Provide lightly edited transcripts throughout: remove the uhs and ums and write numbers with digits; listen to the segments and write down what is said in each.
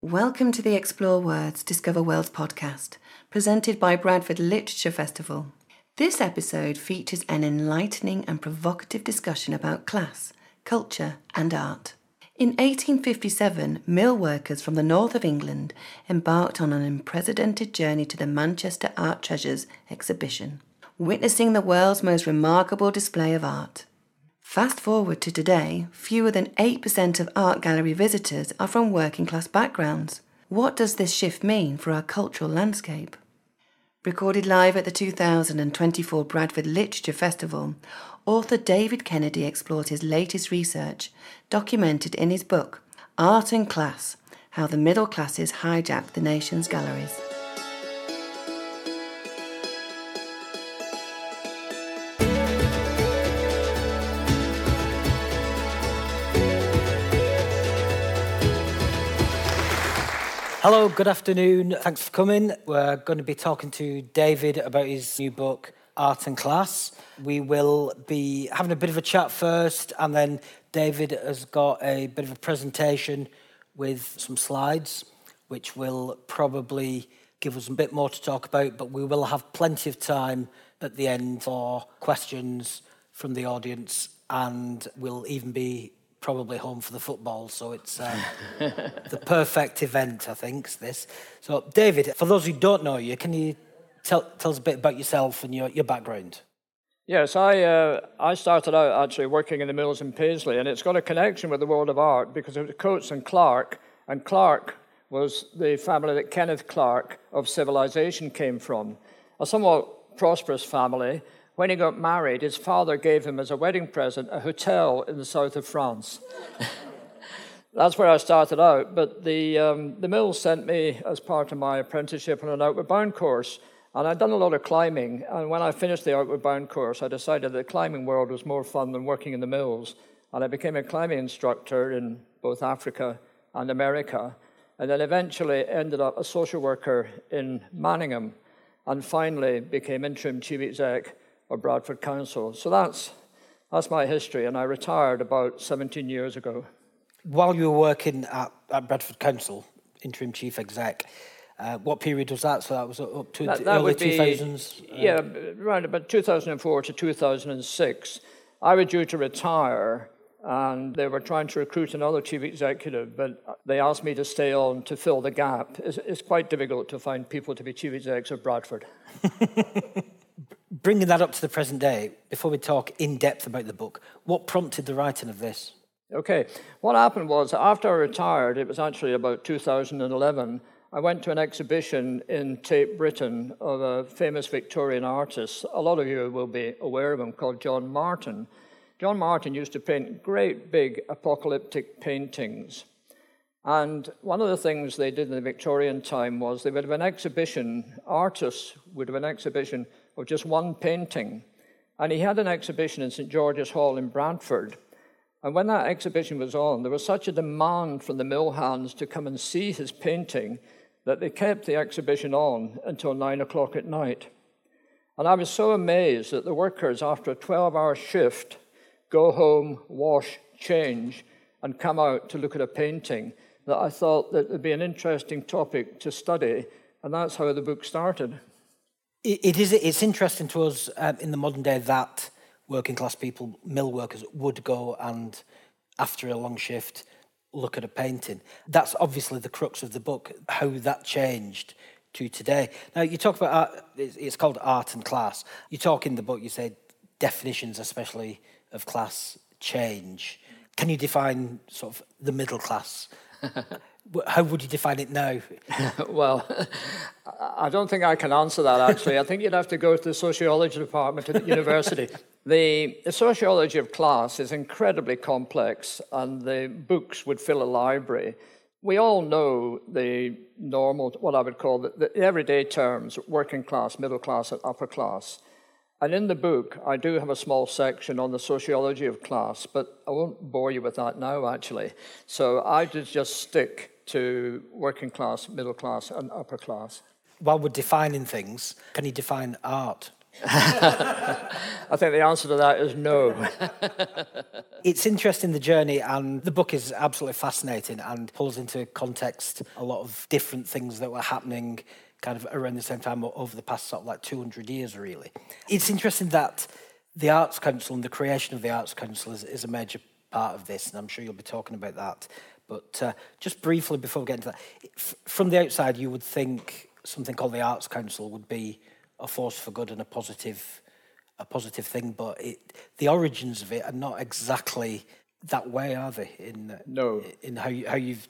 Welcome to the Explore Words, Discover Worlds podcast, presented by Bradford Literature Festival. This episode features an enlightening and provocative discussion about class, culture and art. In 1857, mill workers from the north of England embarked on an unprecedented journey to the Manchester Art Treasures exhibition, witnessing the world's most remarkable display of art. Fast forward to today, fewer than 8% of art gallery visitors are from working class backgrounds. What does this shift mean for our cultural landscape? Recorded live at the 2024 Bradford Literature Festival, author David Kennedy explores his latest research, documented in his book, Art and Class: How the Middle Classes Hijacked the Nation's Galleries. Hello, good afternoon. Thanks for coming. We're going to be talking to David about his new book, Art and Class. We will be having a bit of a chat first, and then David has got a bit of a presentation with some slides, which will probably give us a bit more to talk about, but we will have plenty of time at the end for questions from the audience, and we'll even be probably home for the football, so it's the perfect event, I think, this. So, David, for those who don't know you, can you tell us a bit about yourself and your background? Yes, I started out actually working in the mills in Paisley, and it's got a connection with the world of art because it was Coates and Clark was the family that Kenneth Clark of Civilization came from, a somewhat prosperous family. When he got married, his father gave him as a wedding present a hotel in the south of France. That's where I started out, but the mill sent me as part of my apprenticeship on an Outward Bound course, and I'd done a lot of climbing, and when I finished the Outward Bound course, I decided that the climbing world was more fun than working in the mills, and I became a climbing instructor in both Africa and America, and then eventually ended up a social worker in Manningham, and finally became interim chief exec of Bradford Council. So that's my history, and I retired about 17 years ago. While you were working at Bradford Council, interim chief exec, what period was that? So that was up to the early 2000s? Yeah, around about 2004 to 2006. I was due to retire, and they were trying to recruit another chief executive, but they asked me to stay on to fill the gap. It's quite difficult to find people to be chief execs of Bradford. Bringing that up to the present day, before we talk in depth about the book, what prompted the writing of this? Okay, what happened was after I retired, it was actually about 2011, I went to an exhibition in Tate Britain of a famous Victorian artist. A lot of you will be aware of him, called John Martin. John Martin used to paint great big apocalyptic paintings. And one of the things they did in the Victorian time was they would have an exhibition, artists would have an exhibition of just one painting. And he had an exhibition in St. George's Hall in Bradford. And when that exhibition was on, there was such a demand from the mill hands to come and see his painting that they kept the exhibition on until 9 o'clock at night. And I was so amazed that the workers, after a 12-hour shift, go home, wash, change, and come out to look at a painting, that I thought that would be an interesting topic to study, and that's how the book started. It's interesting to us in the modern day that working class people, mill workers, would go and, after a long shift, look at a painting. That's obviously the crux of the book, how that changed to today. Now, you talk about art, it's called Art and Class. You talk in the book, you say definitions, especially of class, change. Can you define sort of the middle class? How would you define it now? Well, I don't think I can answer that, actually. I think you'd have to go to the sociology department at the university. The sociology of class is incredibly complex, and the books would fill a library. We all know the normal, what I would call the everyday terms, working class, middle class, and upper class. And in the book, I do have a small section on the sociology of class, but I won't bore you with that now, actually. So I just stick to working class, middle class, and upper class. While we're defining things, can you define art? I think the answer to that is no. It's interesting, the journey, and the book is absolutely fascinating and pulls into context a lot of different things that were happening kind of around the same time over the past sort of like 200 years, really. It's interesting that the Arts Council and the creation of the Arts Council is a major part of this, and I'm sure you'll be talking about that. But just briefly, before we get into that, from the outside, you would think something called the Arts Council would be a force for good and a positive thing, but the origins of it are not exactly that way, are they? In how you've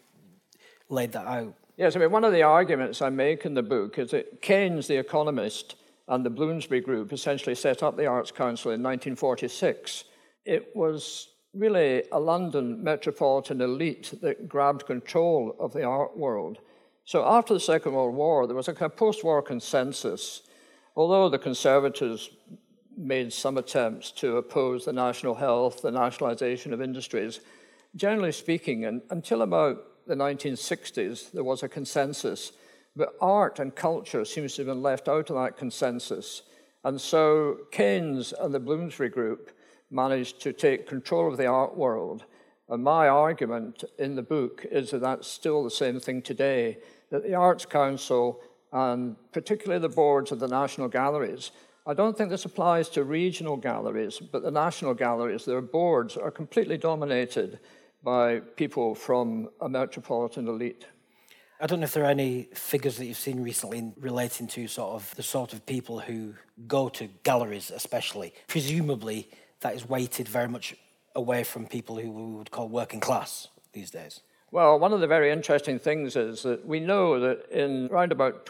laid that out. Yes, I mean, one of the arguments I make in the book is that Keynes, the economist, and the Bloomsbury Group essentially set up the Arts Council in 1946. It was really a London metropolitan elite that grabbed control of the art world. So after the Second World War, there was a kind of post-war consensus. Although the Conservatives made some attempts to oppose the national health, the nationalisation of industries, generally speaking, and until about the 1960s, there was a consensus. But art and culture seems to have been left out of that consensus. And so Keynes and the Bloomsbury Group managed to take control of the art world. And my argument in the book is that that's still the same thing today, that the Arts Council, and particularly the boards of the national galleries, I don't think this applies to regional galleries, but the national galleries, their boards are completely dominated by people from a metropolitan elite. I don't know if there are any figures that you've seen recently relating to the sort of people who go to galleries especially. Presumably that is weighted very much away from people who we would call working class these days. Well, one of the very interesting things is that we know that in around about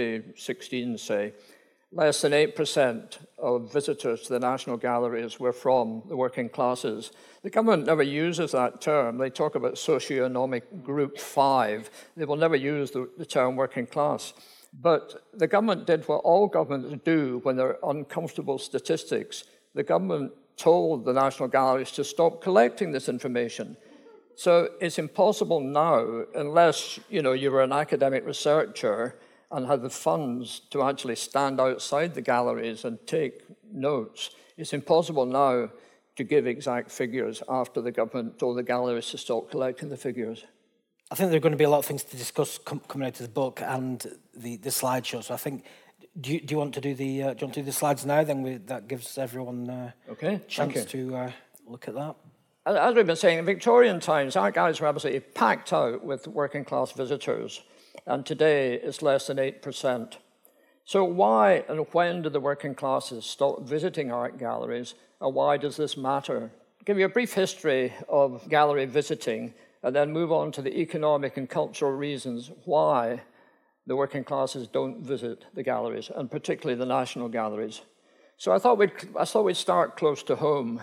2016, say, less than 8% of visitors to the National Galleries were from the working classes. The government never uses that term. They talk about socioeconomic group 5. They will never use the term working class. But the government did what all governments do when there are uncomfortable statistics. The government told the National Galleries to stop collecting this information. So it's impossible now, unless you were an academic researcher and had the funds to actually stand outside the galleries and take notes, it's impossible now to give exact figures after the government told the galleries to stop collecting the figures. I think there are going to be a lot of things to discuss coming out of the book and the slideshow. So I think, do you want to do the slides now? Then that gives everyone a chance to look at that. As we've been saying, in Victorian times, our galleries were absolutely packed out with working class visitors, and today it's less than 8%. So why and when did the working classes stop visiting art galleries, and why does this matter? I'll give you a brief history of gallery visiting, and then move on to the economic and cultural reasons why the working classes don't visit the galleries, and particularly the national galleries. So I thought we'd start close to home.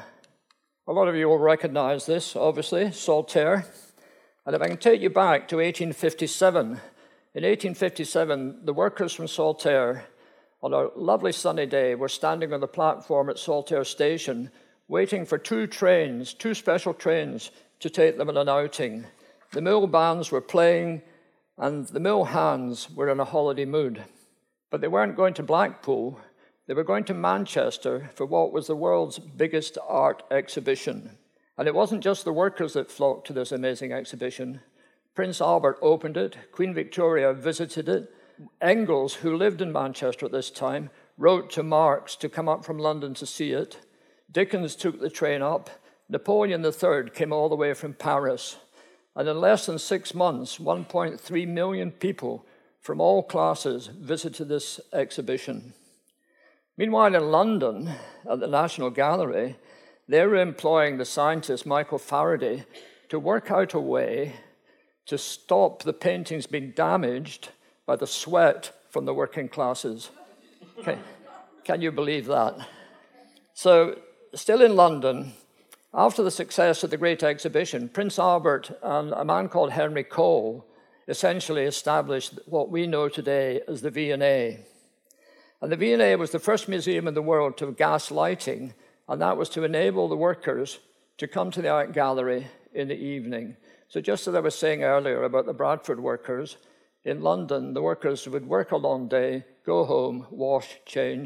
A lot of you will recognize this, obviously, Saltaire. And if I can take you back to 1857, in 1857, the workers from Saltaire, on a lovely sunny day, were standing on the platform at Saltaire Station, waiting for two special trains, to take them on an outing. The mill bands were playing, and the mill hands were in a holiday mood. But they weren't going to Blackpool. They were going to Manchester for what was the world's biggest art exhibition. And it wasn't just the workers that flocked to this amazing exhibition. Prince Albert opened it, Queen Victoria visited it. Engels, who lived in Manchester at this time, wrote to Marx to come up from London to see it. Dickens took the train up. Napoleon III came all the way from Paris. And in less than 6 months, 1.3 million people from all classes visited this exhibition. Meanwhile, in London, at the National Gallery, they were employing the scientist Michael Faraday to work out a way to stop the paintings being damaged by the sweat from the working classes. Can you believe that? So, still in London, after the success of the Great Exhibition, Prince Albert and a man called Henry Cole essentially established what we know today as the V&A. And the V&A was the first museum in the world to have gas lighting, and that was to enable the workers to come to the art gallery in the evening. So just as I was saying earlier about the Bradford workers, in London, the workers would work a long day, go home, wash, change,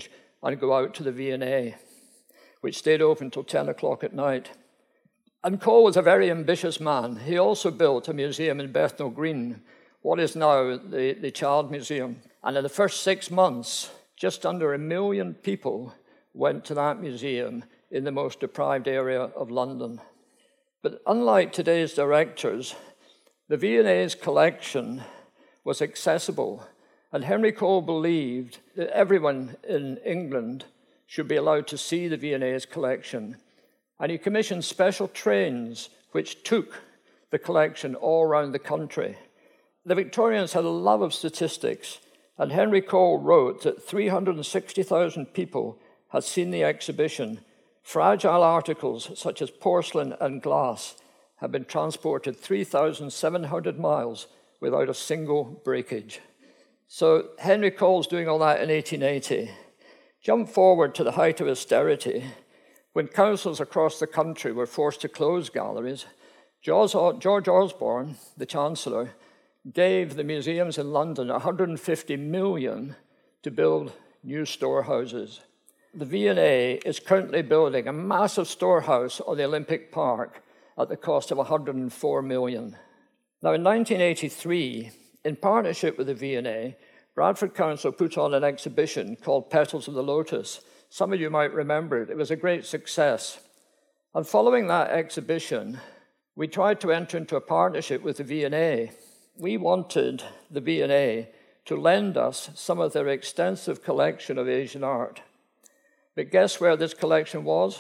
and go out to the V&A, which stayed open till 10 o'clock at night. And Cole was a very ambitious man. He also built a museum in Bethnal Green, what is now the Child Museum. And in the first 6 months, just under 1 million people went to that museum in the most deprived area of London. But unlike today's directors, the V&A's collection was accessible, and Henry Cole believed that everyone in England should be allowed to see the V&A's collection. And he commissioned special trains which took the collection all around the country. The Victorians had a love of statistics, and Henry Cole wrote that 360,000 people had seen the exhibition. Fragile articles such as porcelain and glass had been transported 3,700 miles without a single breakage. So Henry Cole's doing all that in 1880. Jump forward to the height of austerity, when councils across the country were forced to close galleries. George Osborne, the Chancellor, gave the museums in London 150 million to build new storehouses. The V&A is currently building a massive storehouse on the Olympic Park at the cost of 104 million. Now, in 1983, in partnership with the V&A, Bradford Council put on an exhibition called Petals of the Lotus. Some of you might remember it. It was a great success. And following that exhibition, we tried to enter into a partnership with the V&A. We wanted the V&A to lend us some of their extensive collection of Asian art. But guess where this collection was?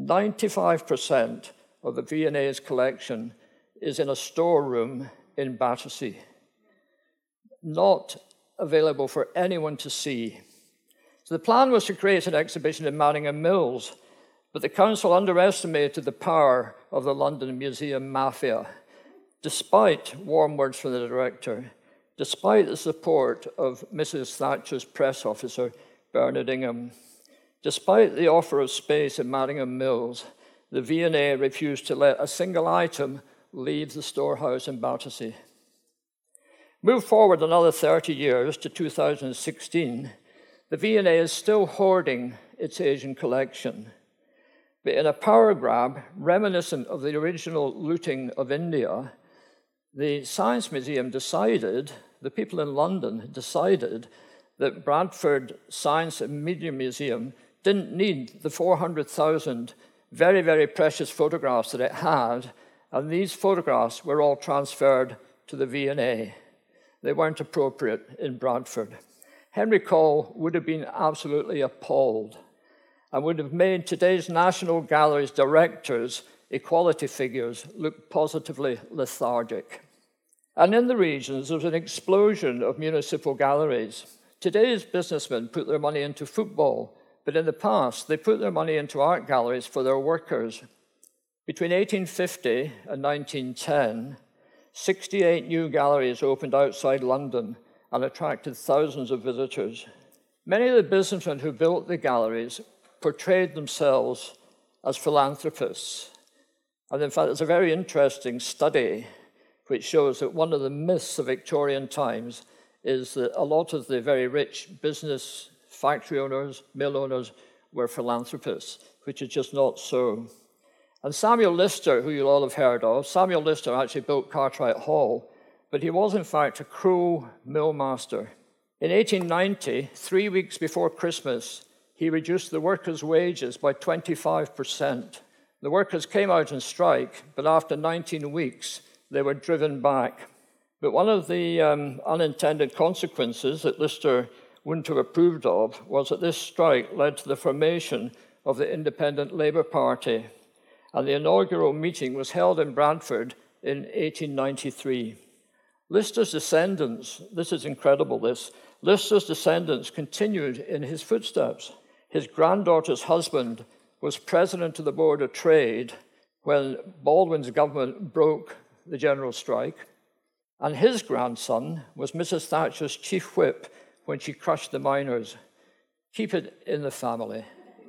95% of the V&A's collection is in a storeroom in Battersea, not available for anyone to see. So the plan was to create an exhibition in Manningham Mills, but the council underestimated the power of the London Museum Mafia. Despite warm words from the director, despite the support of Mrs. Thatcher's press officer, Bernard Ingham, despite the offer of space in Manningham Mills, the V&A refused to let a single item leave the storehouse in Battersea. Move forward another 30 years to 2016, the V&A is still hoarding its Asian collection. But in a power grab reminiscent of the original looting of India, the Science Museum decided, the people in London decided, that Bradford Science and Media Museum didn't need the 400,000 very, very precious photographs that it had, and these photographs were all transferred to the V&A. They weren't appropriate in Bradford. Henry Cole would have been absolutely appalled and would have made today's National Gallery's directors, equality figures, look positively lethargic. And in the regions, there was an explosion of municipal galleries. Today's businessmen put their money into football, but in the past, they put their money into art galleries for their workers. Between 1850 and 1910, 68 new galleries opened outside London and attracted thousands of visitors. Many of the businessmen who built the galleries portrayed themselves as philanthropists. And in fact, there's a very interesting study which shows that one of the myths of Victorian times is that a lot of the very rich business factory owners, mill owners, were philanthropists, which is just not so. And Samuel Lister, who you'll all have heard of, Samuel Lister actually built Cartwright Hall, but he was in fact a cruel mill master. In 1890, 3 weeks before Christmas, he reduced the workers' wages by 25%. The workers came out on strike, but after 19 weeks, they were driven back. But one of the unintended consequences that Lister wouldn't have approved of was that this strike led to the formation of the Independent Labour Party, and the inaugural meeting was held in Bradford in 1893. Lister's descendants, this is incredible, Lister's descendants continued in his footsteps. His granddaughter's husband was president of the Board of Trade when Baldwin's government broke the general strike, and his grandson was Mrs. Thatcher's chief whip when she crushed the miners. Keep it in the family.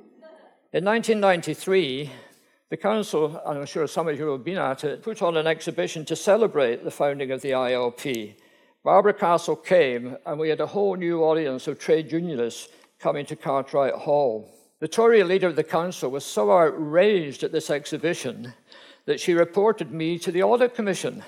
In 1993, the council, and I'm sure some of you have been at it, put on an exhibition to celebrate the founding of the ILP. Barbara Castle came, and we had a whole new audience of trade unionists coming to Cartwright Hall. The Tory leader of the council was so outraged at this exhibition that she reported me to the Audit Commission.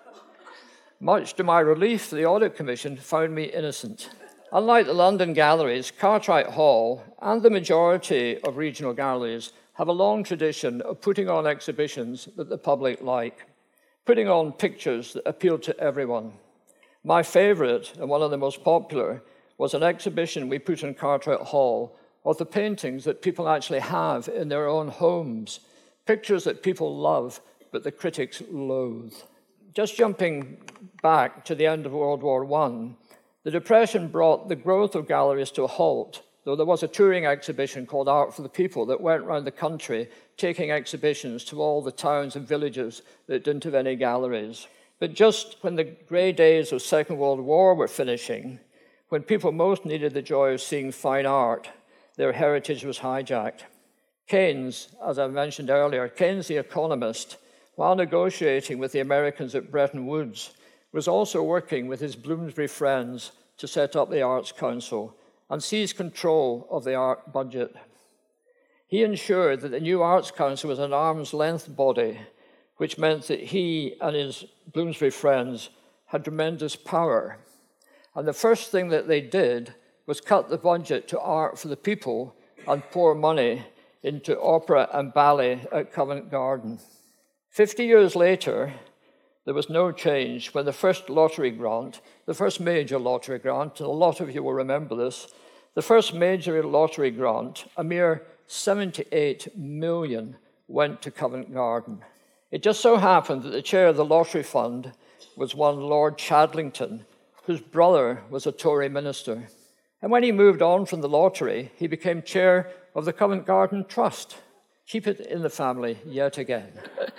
Much to my relief, the Audit Commission found me innocent. Unlike the London galleries, Cartwright Hall and the majority of regional galleries have a long tradition of putting on exhibitions that the public like, putting on pictures that appeal to everyone. My favourite, and one of the most popular, was an exhibition we put in Cartwright Hall of the paintings that people actually have in their own homes, pictures that people love, but the critics loathe. Just jumping back to the end of World War I, the Depression brought the growth of galleries to a halt, though there was a touring exhibition called Art for the People that went around the country taking exhibitions to all the towns and villages that didn't have any galleries. But just when the grey days of Second World War were finishing, when people most needed the joy of seeing fine art, their heritage was hijacked. Keynes, as I mentioned earlier, Keynes the economist, while negotiating with the Americans at Bretton Woods, was also working with his Bloomsbury friends to set up the Arts Council and seize control of the art budget. He ensured that the new Arts Council was an arm's-length body, which meant that he and his Bloomsbury friends had tremendous power. And the first thing that they did was cut the budget to Art for the People and pour money into opera and ballet at Covent Garden. 50 years later, there was no change when the first lottery grant, the first major lottery grant, and a lot of you will remember this, the first major lottery grant, a mere 78 million, went to Covent Garden. It just so happened that the chair of the lottery fund was one Lord Chadlington, whose brother was a Tory minister. And when he moved on from the lottery, he became chair of the Covent Garden Trust. Keep it in the family yet again.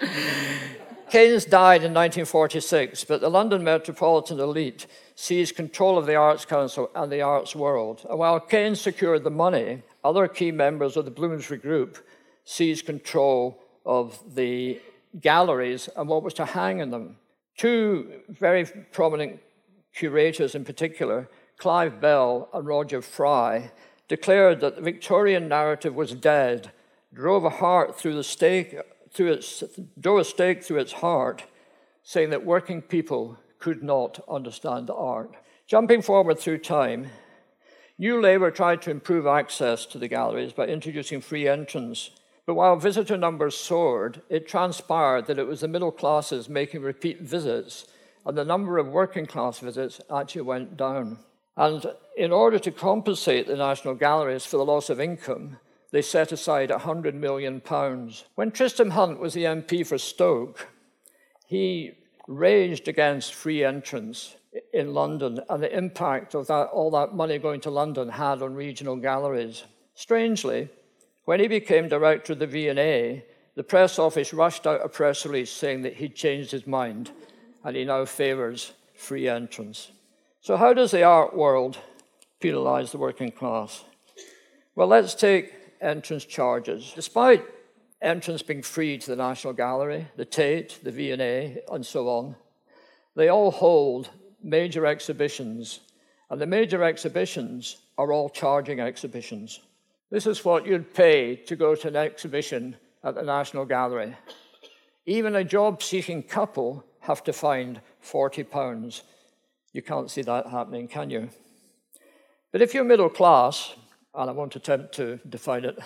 Keynes died in 1946, but the London metropolitan elite seized control of the Arts Council and the arts world. And while Keynes secured the money, other key members of the Bloomsbury Group seized control of the galleries and what was to hang in them. Two very prominent curators in particular, Clive Bell and Roger Fry, declared that the Victorian narrative was dead, drove a stake through its heart, saying that working people could not understand art. Jumping forward through time, New Labour tried to improve access to the galleries by introducing free entrance. But while visitor numbers soared, it transpired that it was the middle classes making repeat visits, and the number of working class visits actually went down. And in order to compensate the National Galleries for the loss of income, they set aside £100 million. When Tristram Hunt was the MP for Stoke, he raged against free entrance in London and the impact of all that money going to London had on regional galleries. Strangely, when he became director of the V&A, the press office rushed out a press release saying that he'd changed his mind and he now favours free entrance. So how does the art world penalise the working class? Well, let's take entrance charges. Despite entrance being free to the National Gallery, the Tate, the V&A, and so on, they all hold major exhibitions, and the major exhibitions are all charging exhibitions. This is what you'd pay to go to an exhibition at the National Gallery. Even a job-seeking couple have to find £40. You can't see that happening, can you? But if you're middle class, and I won't attempt to define it,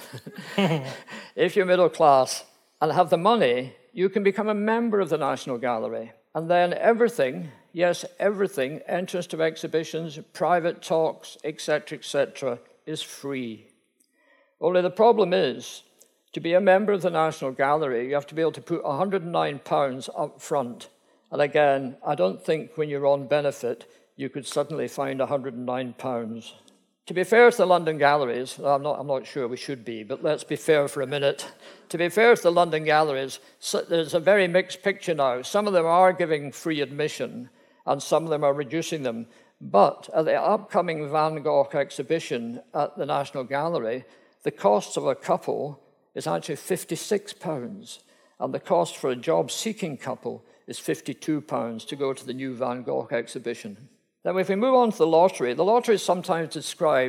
if you're middle class and have the money, you can become a member of the National Gallery. And then everything, yes, everything, entrance to exhibitions, private talks, etc., is free. Only the problem is, to be a member of the National Gallery, you have to be able to put £109 up front. And again, I don't think when you're on benefit, you could suddenly find £109. To be fair to the London galleries, I'm not sure we should be, but let's be fair for a minute. To be fair to the London galleries, there's a very mixed picture now. Some of them are giving free admission, and some of them are reducing them. But at the upcoming Van Gogh exhibition at the National Gallery, the cost of a couple is actually £56, and the cost for a job-seeking couple is £52 to go to the new Van Gogh exhibition. Then if we move on to the lottery is sometimes described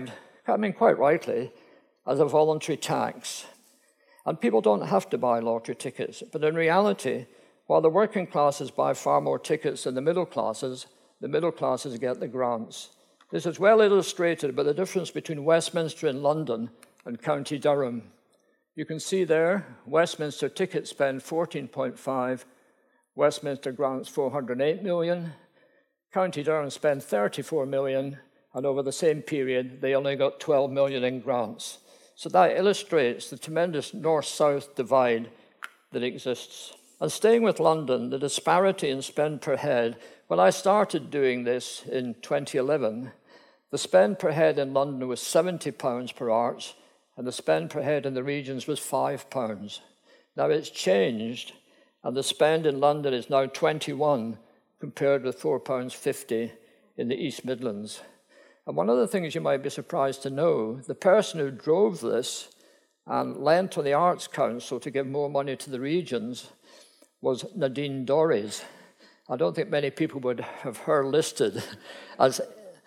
quite rightly, as a voluntary tax. And people don't have to buy lottery tickets. But in reality, while the working classes buy far more tickets than the middle classes get the grants. This is well illustrated by the difference between Westminster in London and County Durham. You can see there, Westminster ticket spend 14.5, Westminster grants 408 million, County Durham spend 34 million, and over the same period, they only got 12 million in grants. So that illustrates the tremendous north-south divide that exists. And staying with London, the disparity in spend per head, when I started doing this in 2011, the spend per head in London was £70 per arts, and the spend per head in the regions was £5. Now it's changed, and the spend in London is now 21, compared with £4.50 in the East Midlands. And one of the things you might be surprised to know, the person who drove this and lent on the Arts Council to give more money to the regions was Nadine Dorries. I don't think many people would have her listed as,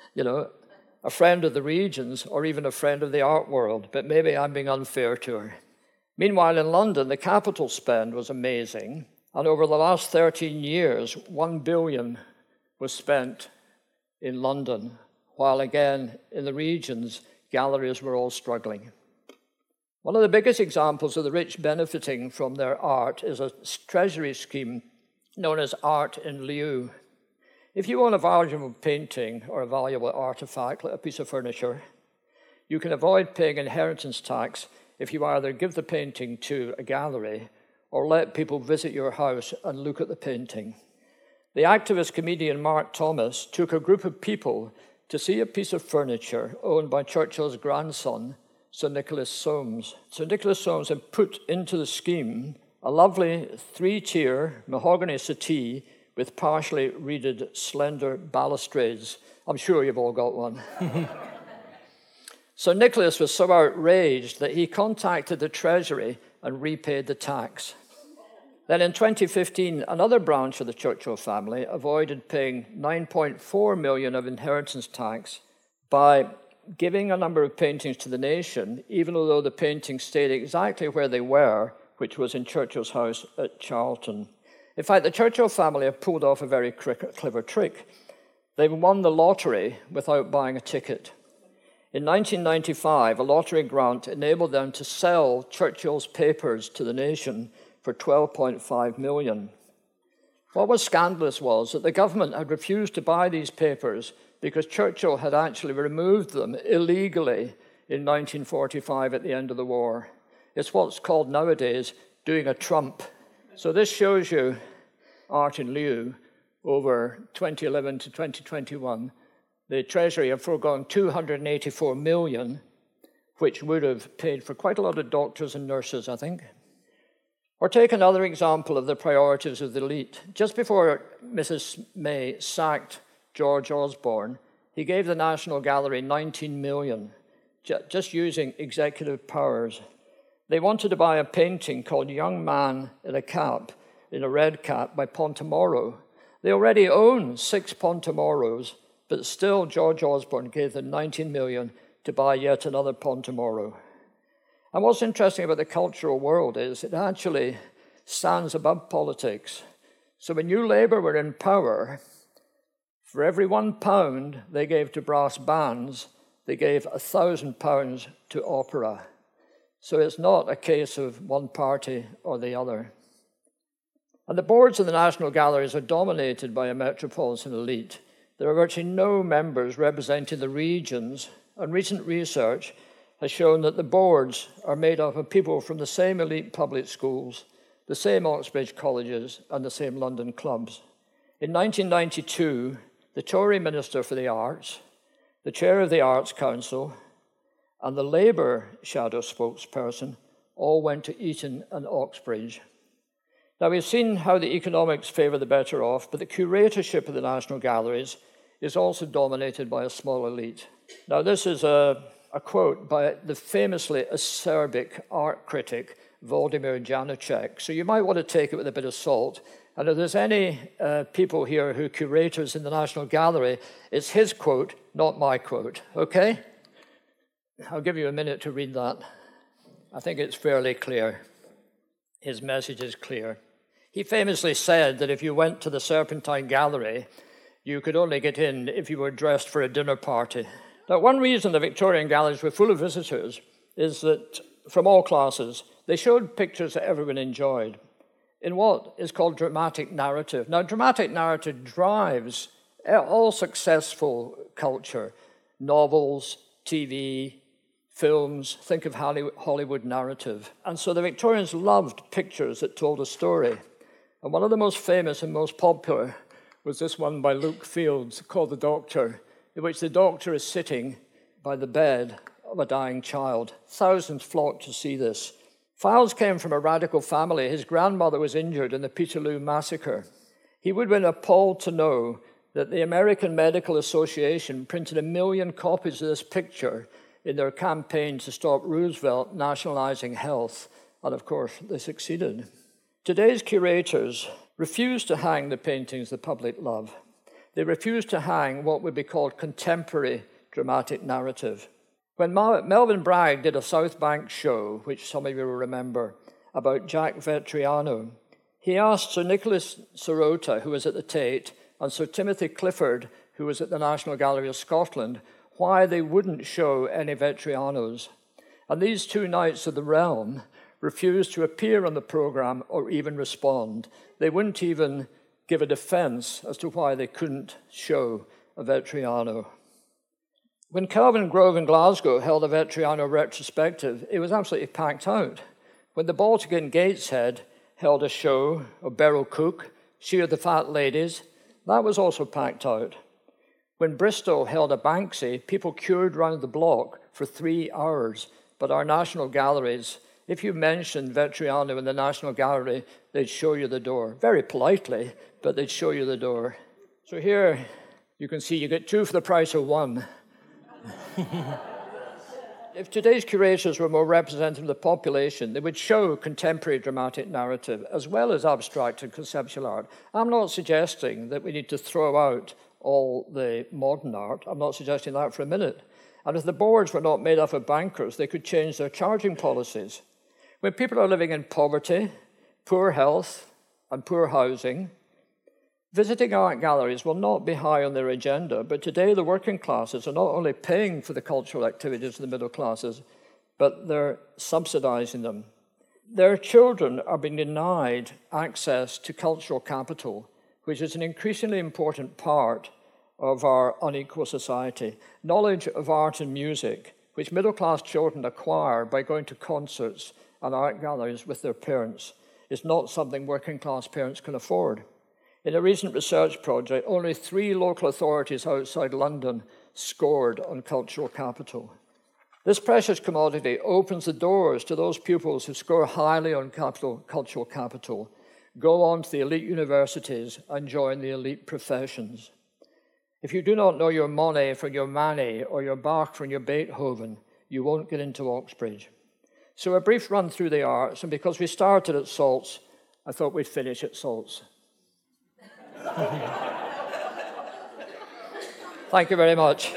a friend of the regions or even a friend of the art world, but maybe I'm being unfair to her. Meanwhile, in London, the capital spend was amazing, and over the last 13 years, 1 billion was spent in London, while again, in the regions, galleries were all struggling. One of the biggest examples of the rich benefiting from their art is a treasury scheme known as Art in Lieu. If you own a valuable painting or a valuable artifact, like a piece of furniture, you can avoid paying inheritance tax if you either give the painting to a gallery or let people visit your house and look at the painting. The activist comedian Mark Thomas took a group of people to see a piece of furniture owned by Churchill's grandson, Sir Nicholas Soames. Sir Nicholas Soames had put into the scheme a lovely 3-tier mahogany settee with partially reeded slender balustrades. I'm sure you've all got one. So Nicholas was so outraged that he contacted the Treasury and repaid the tax. Then in 2015, another branch of the Churchill family avoided paying 9.4 million of inheritance tax by giving a number of paintings to the nation, even though the paintings stayed exactly where they were, which was in Churchill's house at Charlton. In fact, the Churchill family have pulled off a very clever trick. They won the lottery without buying a ticket. In 1995, a lottery grant enabled them to sell Churchill's papers to the nation for 12.5 million. What was scandalous was that the government had refused to buy these papers because Churchill had actually removed them illegally in 1945 at the end of the war. It's what's called nowadays doing a Trump. So this shows you Art in Lieu over 2011 to 2021. The Treasury have foregone 284 million, which would have paid for quite a lot of doctors and nurses, I think. Or take another example of the priorities of the elite. Just before Mrs. May sacked George Osborne, he gave the National Gallery 19 million, just using executive powers. They wanted to buy a painting called Young Man in a Red Cap by Pontemoreau. They already own 6 Pontemoreaus, but still George Osborne gave them 19 million to buy yet another Pontemoreau. And what's interesting about the cultural world is it actually stands above politics. So when New Labour were in power, for every £1 they gave to brass bands, they gave £1,000 to opera. So it's not a case of one party or the other. And the boards of the National Galleries are dominated by a metropolitan elite. There are virtually no members representing the regions, and recent research has shown that the boards are made up of people from the same elite public schools, the same Oxbridge colleges, and the same London clubs. In 1992, the Tory Minister for the Arts, the Chair of the Arts Council, and the Labour shadow spokesperson all went to Eton and Oxbridge. Now, we've seen how the economics favour the better off, but the curatorship of the National Galleries is also dominated by a small elite. Now, this is a quote by the famously acerbic art critic Vladimir Janacek. So you might want to take it with a bit of salt. And if there's any people here who are curators in the National Gallery, it's his quote, not my quote, okay? I'll give you a minute to read that. I think it's fairly clear. His message is clear. He famously said that if you went to the Serpentine Gallery, you could only get in if you were dressed for a dinner party. Now, one reason the Victorian galleries were full of visitors is that, from all classes, they showed pictures that everyone enjoyed in what is called dramatic narrative. Now, dramatic narrative drives all successful culture, novels, TV, films, think of Hollywood narrative. And so the Victorians loved pictures that told a story. And one of the most famous and most popular was this one by Luke Fields called The Doctor, in which the doctor is sitting by the bed of a dying child. Thousands flocked to see this. Files came from a radical family. His grandmother was injured in the Peterloo massacre. He would have been appalled to know that the American Medical Association printed 1 million copies of this picture in their campaign to stop Roosevelt nationalizing health. And of course, they succeeded. Today's curators refuse to hang the paintings the public love. They refuse to hang what would be called contemporary dramatic narrative. When Melvyn Bragg did a South Bank show, which some of you will remember, about Jack Vetriano, he asked Sir Nicholas Sirota, who was at the Tate, and Sir Timothy Clifford, who was at the National Gallery of Scotland, why they wouldn't show any Vetrianos. And these two knights of the realm refused to appear on the programme or even respond. They wouldn't even give a defence as to why they couldn't show a Vetriano. When Kelvin Grove in Glasgow held a Vetriano retrospective, it was absolutely packed out. When the Baltic in Gateshead held a show of Beryl Cook, She of the Fat Ladies, that was also packed out. When Bristol held a Banksy, people queued round the block for 3 hours, but our national galleries, if you mentioned Vetriano in the National Gallery, they'd show you the door. Very politely, but they'd show you the door. So here you can see you get 2 for the price of 1. If today's curators were more representative of the population, they would show contemporary dramatic narrative as well as abstract and conceptual art. I'm not suggesting that we need to throw out all the modern art. I'm not suggesting that for a minute. And if the boards were not made up of bankers, they could change their charging policies. When people are living in poverty, poor health, and poor housing, visiting art galleries will not be high on their agenda, but today the working classes are not only paying for the cultural activities of the middle classes, but they're subsidizing them. Their children are being denied access to cultural capital, which is an increasingly important part of our unequal society. Knowledge of art and music, which middle-class children acquire by going to concerts and art galleries with their parents, is not something working-class parents can afford. In a recent research project, only 3 local authorities outside London scored on cultural capital. This precious commodity opens the doors to those pupils who score highly on cultural capital, go on to the elite universities, and join the elite professions. If you do not know your Monet from your Manet or your Bach from your Beethoven, you won't get into Oxbridge. So a brief run through the arts, and because we started at Salts, I thought we'd finish at Salts. Thank you very much.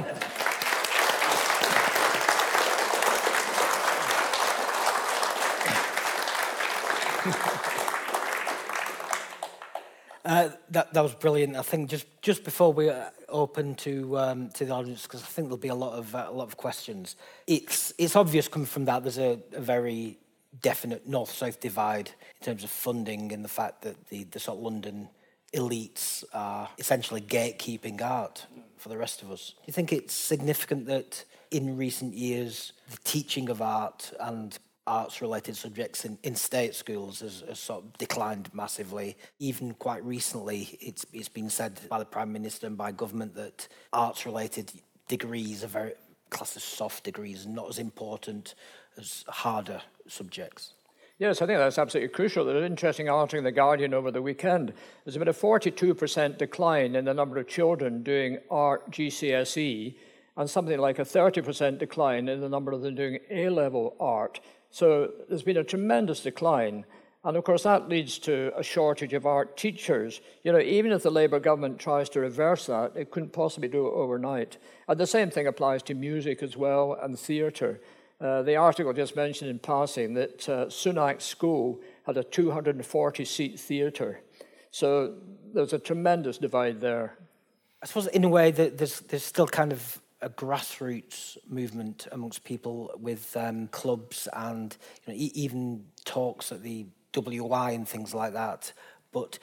That was brilliant. I think just before we open to the audience, because I think there'll be a lot of questions. It's obvious coming from that there's a very definite north-south divide in terms of funding, and the fact that the sort of London elites are essentially gatekeeping art for the rest of us. Do you think it's significant that in recent years the teaching of art and arts-related subjects in state schools has sort of declined massively? Even quite recently, it's been said by the Prime Minister and by government that arts-related degrees are very classed as soft degrees and not as important as harder subjects. Yes, I think that's absolutely crucial. There's an interesting article in The Guardian over the weekend. There's been a 42% decline in the number of children doing art GCSE and something like a 30% decline in the number of them doing A-level art. So there's been a tremendous decline. And of course, that leads to a shortage of art teachers. Even if the Labour government tries to reverse that, it couldn't possibly do it overnight. And the same thing applies to music as well and theatre. The article just mentioned in passing that Sunak's school had a 240-seat theatre. So there's a tremendous divide there. I suppose in a way that there's still kind of a grassroots movement amongst people with clubs and even talks at the WI and things like that. But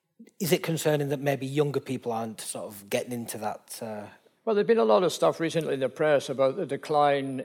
is it concerning that maybe younger people aren't sort of getting into that? Well, there's been a lot of stuff recently in the press about the decline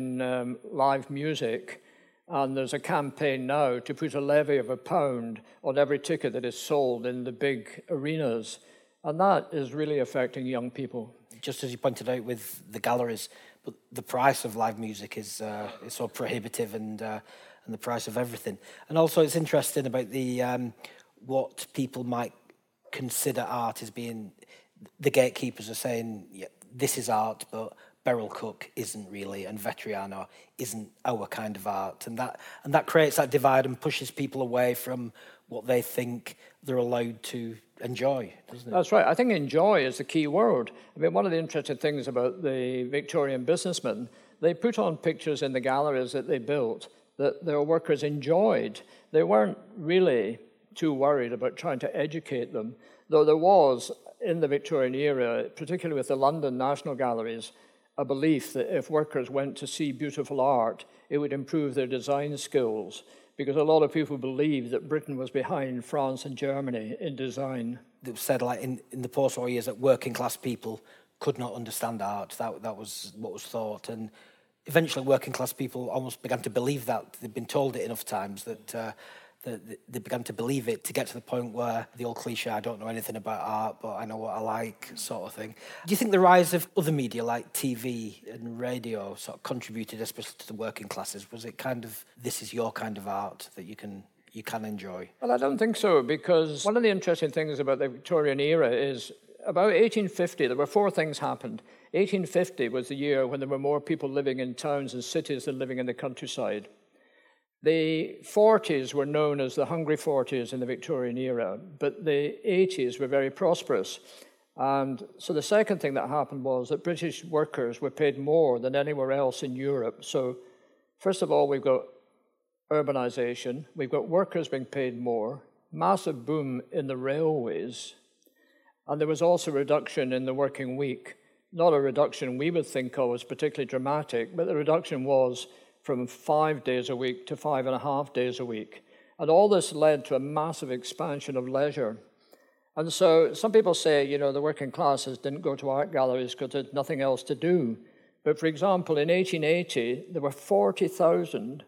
in live music, and there's a campaign now to put a levy of £1 on every ticket that is sold in the big arenas, and that is really affecting young people. Just as you pointed out with the galleries, but the price of live music is so prohibitive, and the price of everything. And also it's interesting about the what people might consider art as being. The gatekeepers are saying, yeah, this is art, but Beryl Cook isn't really, and Vetriano isn't our kind of art. And that creates that divide and pushes people away from what they think they're allowed to enjoy, doesn't it? That's right. I think enjoy is the key word. I mean, one of the interesting things about the Victorian businessmen, they put on pictures in the galleries that they built that their workers enjoyed. They weren't really too worried about trying to educate them, though there was, in the Victorian era, particularly with the London National Galleries, a belief that if workers went to see beautiful art, it would improve their design skills, because a lot of people believed that Britain was behind France and Germany in design. It was said, like, in the post-war years, that working class people could not understand art. That was what was thought. And eventually working class people almost began to believe that. They'd been told it enough times that they began to believe it, to get to the point where the old cliche, I don't know anything about art, but I know what I like, sort of thing. Do you think the rise of other media like TV and radio sort of contributed especially to the working classes? Was it kind of, this is your kind of art that you can enjoy? Well, I don't think so, because one of the interesting things about the Victorian era is about 1850, there were four things happened. 1850 was the year when there were more people living in towns and cities than living in the countryside. The 40s were known as the hungry 40s in the Victorian era, but the 80s were very prosperous. And so the second thing that happened was that British workers were paid more than anywhere else in Europe. So first of all, we've got urbanization, we've got workers being paid more, massive boom in the railways, and there was also a reduction in the working week. Not a reduction we would think of as particularly dramatic, but the reduction was from 5 days a week to 5.5 days a week. And all this led to a massive expansion of leisure. And so some people say, the working classes didn't go to art galleries because they had nothing else to do. But for example, in 1880, there were 40,000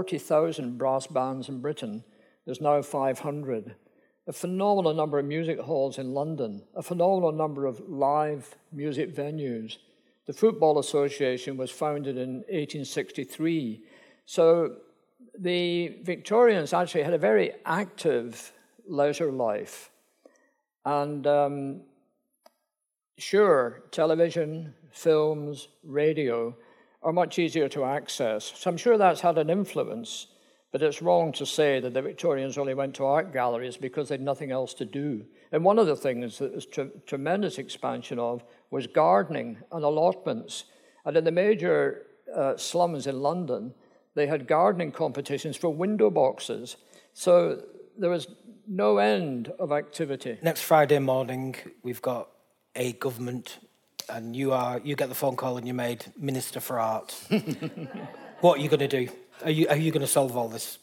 brass bands in Britain. There's now 500. A phenomenal number of music halls in London, a phenomenal number of live music venues. The Football Association was founded in 1863. So the Victorians actually had a very active leisure life. And sure, television, films, radio are much easier to access. So I'm sure that's had an influence, but it's wrong to say that the Victorians only went to art galleries because they had nothing else to do. And one of the things that was tremendous expansion of was gardening and allotments. And in the major slums in London, they had gardening competitions for window boxes. So there was no end of activity. Next Friday morning, we've got a government, and you get the phone call and you're made Minister for Art. What are you going to do? Are you going to solve all this?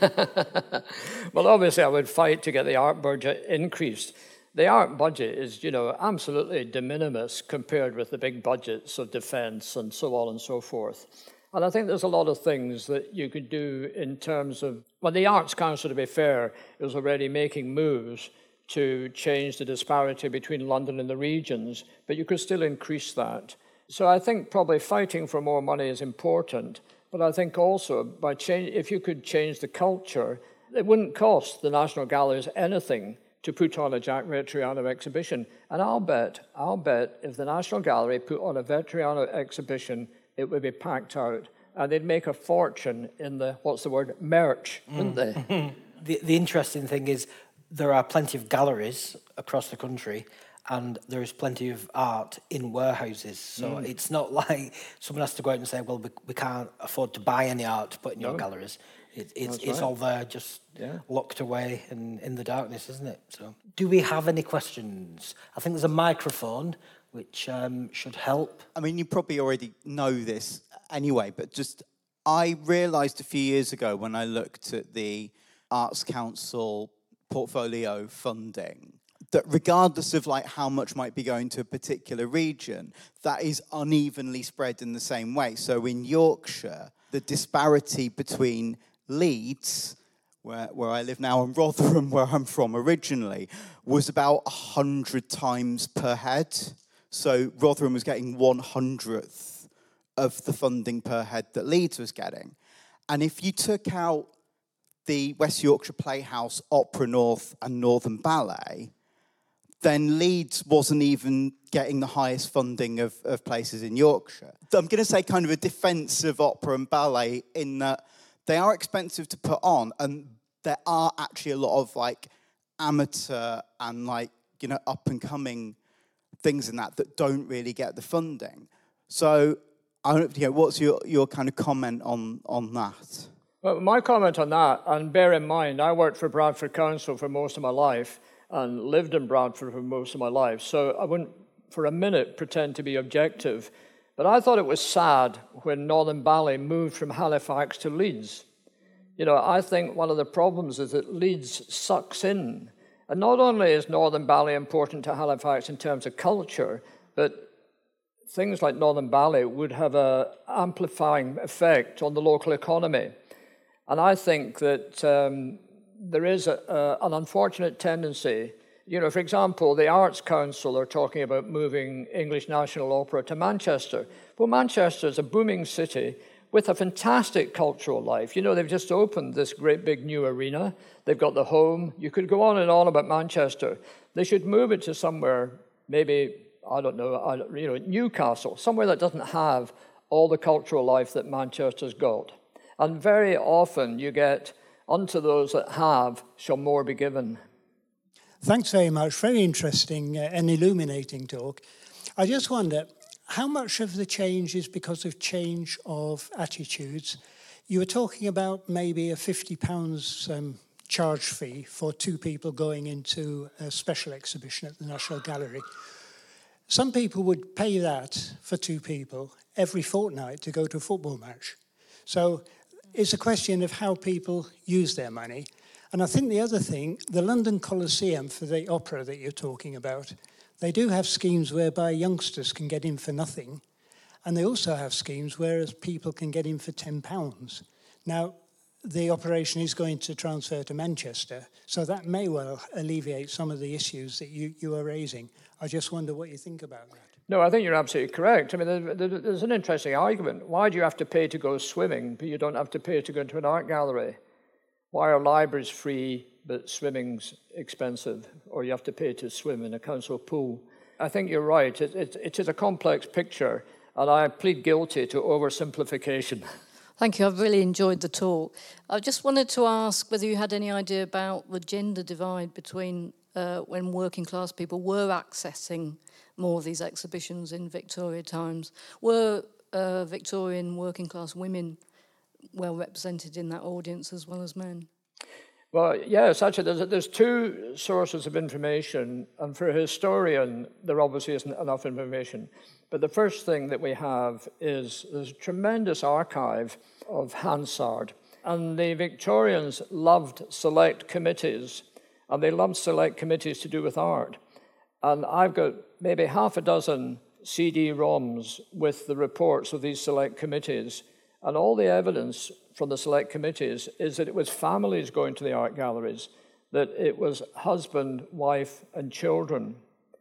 Well, obviously, I would fight to get the art budget increased. The art budget is, absolutely de minimis compared with the big budgets of defence and so on and so forth. And I think there's a lot of things that you could do in terms of, well, the Arts Council, to be fair, is already making moves to change the disparity between London and the regions, but you could still increase that. So I think probably fighting for more money is important. But I think also, if you could change the culture, it wouldn't cost the National Galleries anything to put on a Jack Vetriano exhibition. And I'll bet if the National Gallery put on a Vetriano exhibition, it would be packed out. And they'd make a fortune in the, merch, wouldn't they? the interesting thing is there are plenty of galleries across the country, and there is plenty of art in warehouses. So it's not like someone has to go out and say, well, we can't afford to buy any art to put in your galleries. It's all there, just locked away in the darkness, isn't it? So, do we have any questions? I think there's a microphone, which should help. I mean, you probably already know this anyway, but just I realised a few years ago when I looked at the Arts Council portfolio funding that regardless of like how much might be going to a particular region, that is unevenly spread in the same way. So in Yorkshire, the disparity between Leeds, where I live now, and Rotherham, where I'm from originally, was about 100 times per head. So Rotherham was getting 1/100th of the funding per head that Leeds was getting. And if you took out the West Yorkshire Playhouse, Opera North and Northern Ballet, then Leeds wasn't even getting the highest funding of places in Yorkshire. I'm going to say kind of a defence of opera and ballet in that they are expensive to put on, and there are actually a lot of like amateur and like, you know, up and coming things in that don't really get the funding. So I don't, you know, what's your kind of comment on that? Well, my comment on that, and bear in mind, I worked for Bradford Council for most of my life and lived in Bradford for most of my life, so I wouldn't for a minute pretend to be objective. But I thought it was sad when Northern Ballet moved from Halifax to Leeds. You know, I think one of the problems is that Leeds sucks in. And not only is Northern Ballet important to Halifax in terms of culture, but things like Northern Ballet would have an amplifying effect on the local economy. And I think that there is an unfortunate tendency. You know, for example, the Arts Council are talking about moving English National Opera to Manchester. Well, Manchester is a booming city with a fantastic cultural life. You know, they've just opened this great big new arena. They've got the Home. You could go on and on about Manchester. They should move it to somewhere, maybe, I don't know, Newcastle, somewhere that doesn't have all the cultural life that Manchester's got. And very often you get, unto those that have, shall more be given. Thanks very much. Very interesting and illuminating talk. I just wonder, how much of the change is because of change of attitudes? You were talking about maybe a £50 charge fee for two people going into a special exhibition at the National Gallery. Some people would pay that for two people every fortnight to go to a football match. So it's a question of how people use their money. And I think the other thing, the London Coliseum for the opera that you're talking about, they do have schemes whereby youngsters can get in for nothing. And they also have schemes where people can get in for £10. Now, the operation is going to transfer to Manchester, so that may well alleviate some of the issues that you are raising. I just wonder what you think about that. No, I think you're absolutely correct. I mean, there's an interesting argument. Why do you have to pay to go swimming, but you don't have to pay to go into an art gallery? Why are libraries free, but swimming's expensive, or you have to pay to swim in a council pool? I think you're right. It is a complex picture, and I plead guilty to oversimplification. Thank you. I've really enjoyed the talk. I just wanted to ask whether you had any idea about the gender divide between when working class people were accessing more of these exhibitions in Victoria times. Were Victorian working class women well represented in that audience as well as men? Well, yes, actually, there's two sources of information, and for a historian, there obviously isn't enough information. But the first thing that we have is there's a tremendous archive of Hansard, and the Victorians loved select committees, and they loved select committees to do with art. And I've got maybe half a dozen CD-ROMs with the reports of these select committees, and all the evidence from the select committees is that it was families going to the art galleries, that it was husband, wife, and children.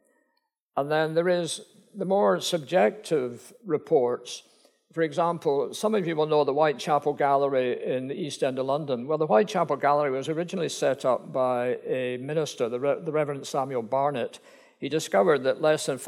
And then there is the more subjective reports. For example, some of you will know the Whitechapel Gallery in the East End of London. Well, the Whitechapel Gallery was originally set up by a minister, the Reverend Samuel Barnett. He discovered that less than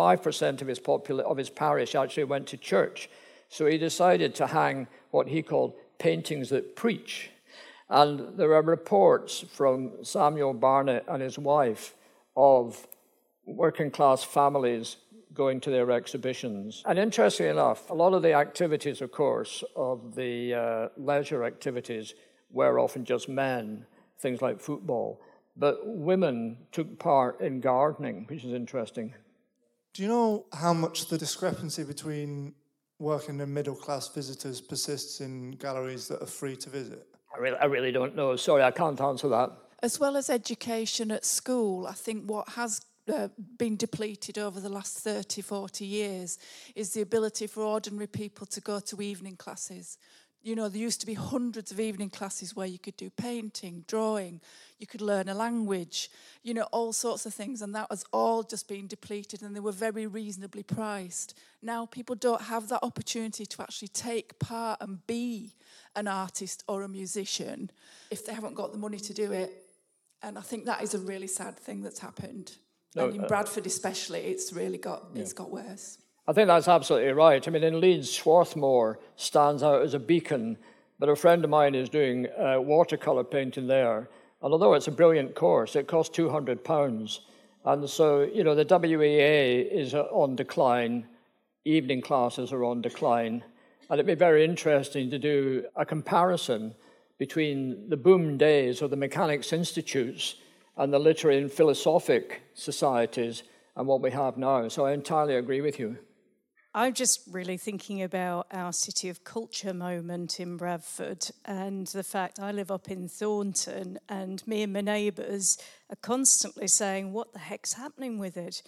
5% of his parish actually went to church. So he decided to hang what he called paintings that preach. And there are reports from Samuel Barnett and his wife of working class families going to their exhibitions. And interestingly enough, a lot of the activities, of course, of the leisure activities were often just men, things like football. But women took part in gardening, which is interesting. Do you know how much the discrepancy between working and middle-class visitors persists in galleries that are free to visit? I really don't know. Sorry, I can't answer that. As well as education at school, I think what has been depleted over the last 30, 40 years is the ability for ordinary people to go to evening classes. You know, there used to be hundreds of evening classes where you could do painting, drawing, you could learn a language, you know, all sorts of things, and that was all just being depleted, and they were very reasonably priced. Now people don't have that opportunity to actually take part and be an artist or a musician if they haven't got the money to do it. And I think that is a really sad thing that's happened. No, and in Bradford especially, it's really got worse. I think that's absolutely right. I mean, in Leeds, Swarthmore stands out as a beacon, but a friend of mine is doing watercolour painting there. And although it's a brilliant course, it costs £200. And so, you know, the WEA is on decline, evening classes are on decline, and it'd be very interesting to do a comparison between the boom days of the Mechanics Institutes and the literary and philosophic societies and what we have now. So I entirely agree with you. I'm just really thinking about our City of Culture moment in Bradford and the fact I live up in Thornton and me and my neighbours are constantly saying, what the heck's happening with it?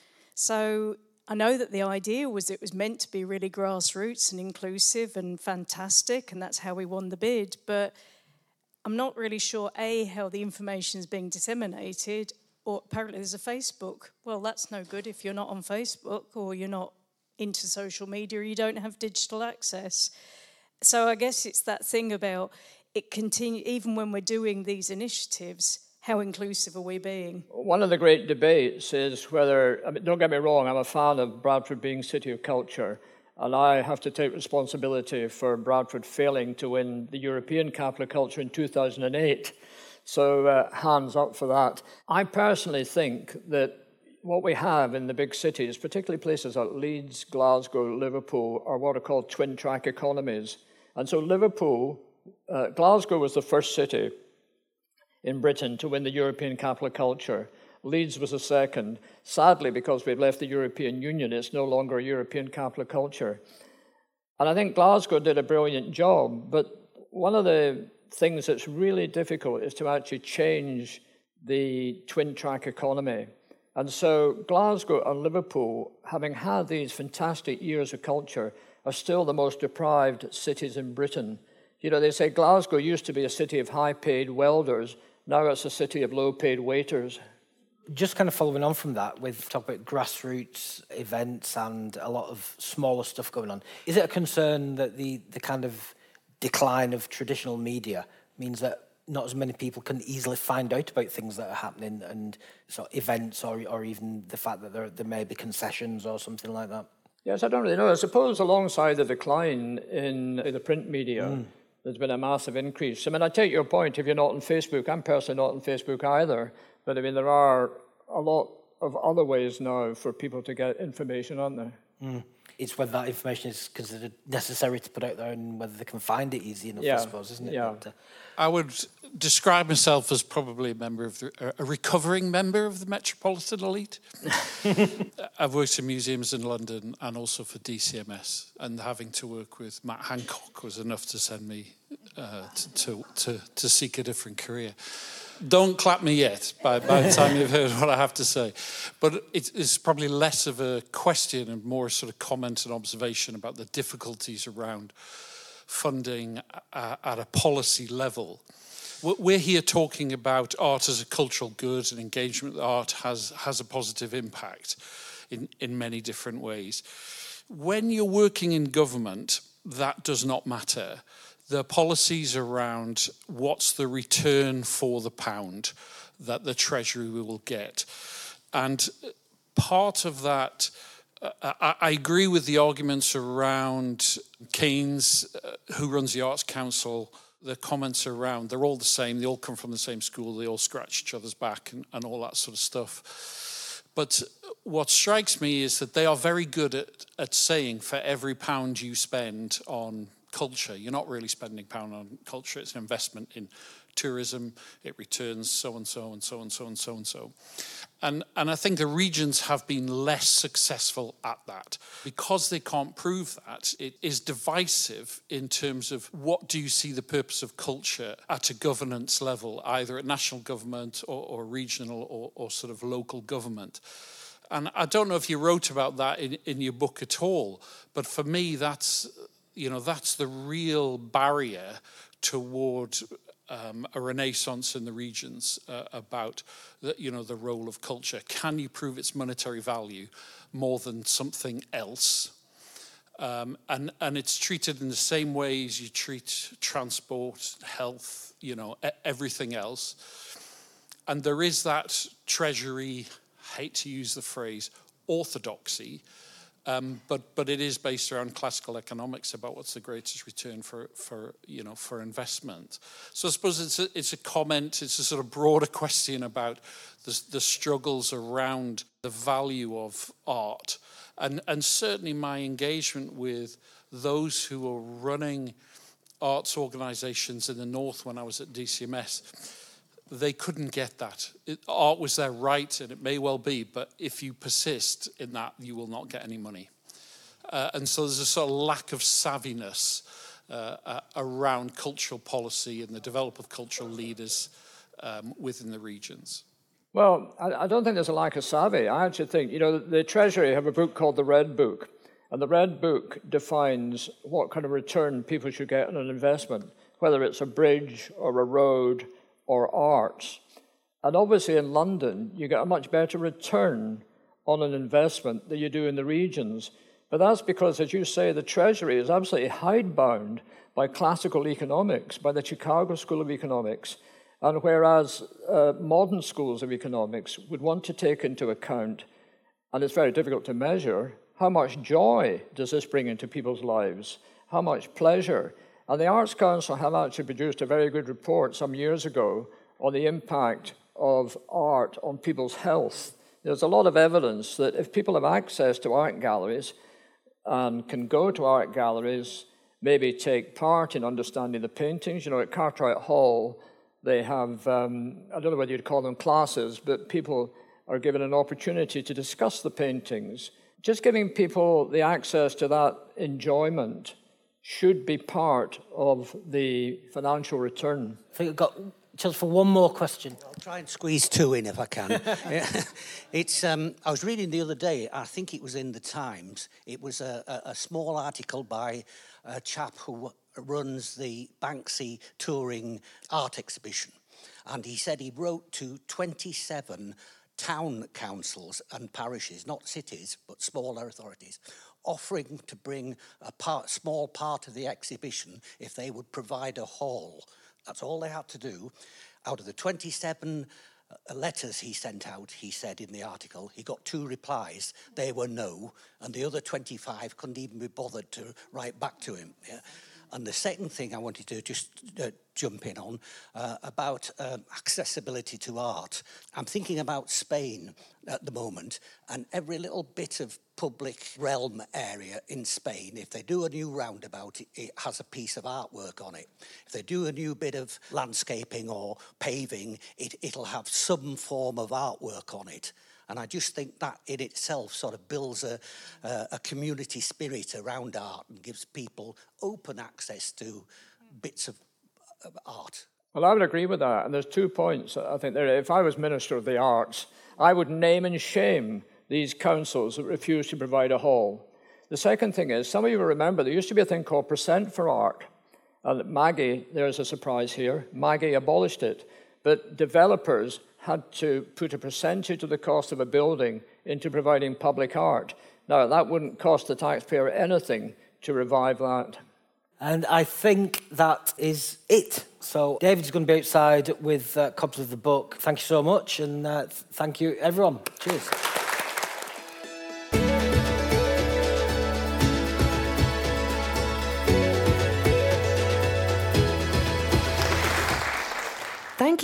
So I know that the idea was it was meant to be really grassroots and inclusive and fantastic, and that's how we won the bid, but I'm not really sure, A, how the information is being disseminated, or apparently there's a Facebook. Well, that's no good if you're not on Facebook or you're not into social media, you don't have digital access. So I guess it's that thing about it continue, even when we're doing these initiatives, how inclusive are we being? One of the great debates is whether, I mean, don't get me wrong, I'm a fan of Bradford being City of Culture, and I have to take responsibility for Bradford failing to win the European Capital of Culture in 2008. So hands up for that. I personally think that what we have in the big cities, particularly places like Leeds, Glasgow, Liverpool, are what are called twin-track economies. And so Glasgow was the first city in Britain to win the European Capital of Culture. Leeds was the second. Sadly, because we've left the European Union, it's no longer a European Capital of Culture. And I think Glasgow did a brilliant job, but one of the things that's really difficult is to actually change the twin-track economy. And so Glasgow and Liverpool, having had these fantastic years of culture, are still the most deprived cities in Britain. You know, they say Glasgow used to be a city of high-paid welders. Now it's a city of low-paid waiters. Just kind of following on from that, with talk about grassroots events and a lot of smaller stuff going on, is it a concern that the kind of decline of traditional media means that not as many people can easily find out about things that are happening and sort of events or even the fact that there may be concessions or something like that? Yes, I don't really know. I suppose alongside the decline in the print media, there's been a massive increase. I mean, I take your point, if you're not on Facebook, I'm personally not on Facebook either, but I mean, there are a lot of other ways now for people to get information, aren't there? It's whether that information is considered necessary to put out there and whether they can find it easy enough, I suppose, isn't it? Yeah. But, I would describe myself as probably a recovering member of the metropolitan elite. I've worked in museums in London and also for DCMS, and having to work with Matt Hancock was enough to send me to seek a different career. Don't clap me yet by the time you've heard what I have to say. But it's probably less of a question and more sort of comment and observation about the difficulties around funding at a policy level. We're here talking about art as a cultural good, and engagement with art has a positive impact in many different ways. When you're working in government, that does not matter. The policies around what's the return for the pound that the Treasury will get. And part of that, I agree with the arguments around Keynes, who runs the Arts Council, the comments around, they're all the same, they all come from the same school, they all scratch each other's back and all that sort of stuff. But what strikes me is that they are very good at saying for every pound you spend on culture, you're not really spending a pound on culture, it's an investment in tourism, it returns so and so and so and so and so and so. And I think the regions have been less successful at that. Because they can't prove that, it is divisive in terms of what do you see the purpose of culture at a governance level, either at national government or regional or sort of local government. And I don't know if you wrote about that in your book at all, but for me that's the real barrier toward a renaissance in the regions about the role of culture. Can you prove its monetary value more than something else? And it's treated in the same way as you treat transport, health, everything else. And there is that treasury, hate to use the phrase, orthodoxy, but it is based around classical economics about what's the greatest return for investment. So I suppose it's a comment, it's a sort of broader question about the struggles around the value of art, and certainly my engagement with those who are running arts organisations in the north when I was at DCMS. They couldn't get that. Art was their right, and it may well be, but if you persist in that, you will not get any money. And so there's a sort of lack of savviness around cultural policy and the development of cultural leaders within the regions. Well, I don't think there's a lack of savvy. I actually think, the Treasury have a book called the Red Book, and the Red Book defines what kind of return people should get on an investment, whether it's a bridge or a road or arts. And obviously in London, you get a much better return on an investment than you do in the regions. But that's because, as you say, the Treasury is absolutely hidebound by classical economics, by the Chicago School of Economics. And whereas modern schools of economics would want to take into account, and it's very difficult to measure, how much joy does this bring into people's lives? How much pleasure? And the Arts Council have actually produced a very good report some years ago on the impact of art on people's health. There's a lot of evidence that if people have access to art galleries and can go to art galleries, maybe take part in understanding the paintings. At Cartwright Hall, they have, I don't know whether you'd call them classes, but people are given an opportunity to discuss the paintings. Just giving people the access to that enjoyment should be part of the financial return. I think I've got chance for one more question. I'll try and squeeze two in if I can. I was reading the other day, I think it was in the Times, it was a small article by a chap who runs the Banksy touring art exhibition. And he said he wrote to 27 town councils and parishes, not cities, but smaller authorities, offering to bring a small part of the exhibition if they would provide a hall. That's all they had to do. Out of the 27 letters he sent out, he said in the article, he got 2 replies. They were no, and the other 25 couldn't even be bothered to write back to him. Yeah? And the second thing I wanted to just jump in on, about accessibility to art. I'm thinking about Spain at the moment, and every little bit of public realm area in Spain, if they do a new roundabout, it has a piece of artwork on it. If they do a new bit of landscaping or paving, it'll have some form of artwork on it. And I just think that in itself sort of builds a community spirit around art and gives people open access to bits of art. Well, I would agree with that. And there's 2 points, I think. If I was Minister of the Arts, I would name and shame these councils that refuse to provide a hall. The second thing is, some of you will remember, there used to be a thing called Percent for Art. And Maggie, there's a surprise here, Maggie abolished it. But developers had to put a percentage of the cost of a building into providing public art. Now, that wouldn't cost the taxpayer anything to revive that. And I think that is it. So David's going to be outside with copies of the book. Thank you so much, and thank you, everyone. Cheers.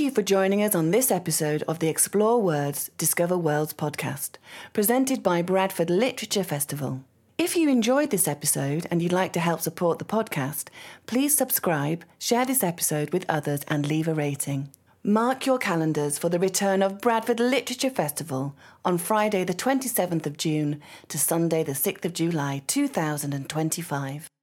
you for joining us on this episode of the Explore Words, Discover Worlds podcast, presented by Bradford Literature Festival. If you enjoyed this episode and you'd like to help support the podcast, please subscribe, share this episode with others and leave a rating. Mark your calendars for the return of Bradford Literature Festival on Friday the 27th of June to Sunday the 6th of July 2025.